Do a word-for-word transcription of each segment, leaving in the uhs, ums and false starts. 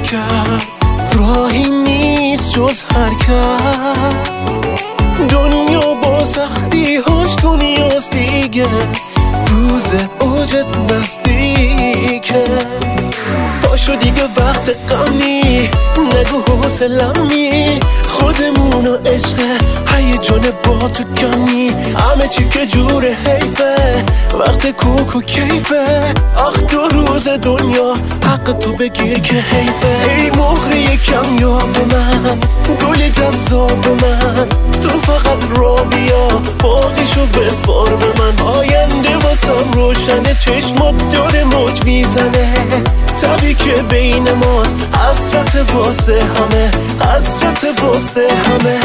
کرد، راهی نیست جز حرکت. دنیا با سختی هاش دنیاست دیگه، روز اوجت نزدیکه. پاشو دیگه وقت غمی، نگو حوصله‌می، خودمون و عشق هیجان با تو کمی. همه چی که جور حیفه، وقت کوک و کیفه. آخ دو روز دنیا حق تو بگیر که حیفه. ای مهری کمیاب من، گل جذاب من، تو فقط را بیا، باقیشو بسپار به من. آینده واسم روشنه، چشمات داره موج میزنه. تبی که بین ماست، حسرت واسه همه، حسرت واسه همه.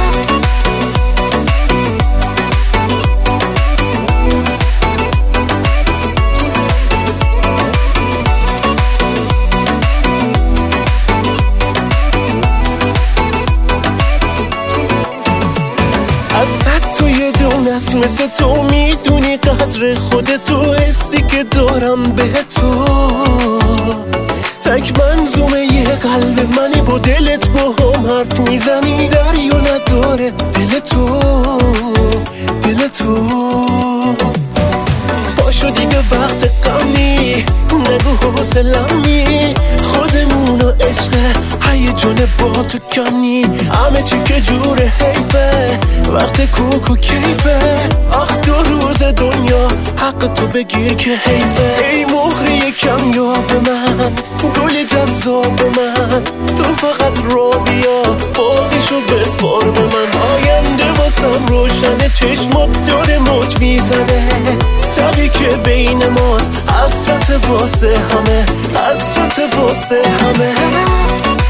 ازت تو یه دونست، مثل تو میدونی قدر خودتو، حسی که دارم به تو. تک منظومه یه قلب منی، با دلت با هم حرف میزنی. دریا نداره دل تو، دل تو. پاشو دیگه وقت غمی، نگو حوصله‌می، خودمون و عشق هیجان با تو کمی. همه چی که جور حیفه، وقت کوک و کیفه. آخ دو روز دنیا حق تو بگیر که حیفه. ای مهری کمیاب من، گل جذاب من، تو فقط را بیا، باقیشو بسپار به من. آینده واسم روشنه، چشمات داره موج میزنه. تبی که بین ماست، حسرت واسه همه، حسرت واسه همه.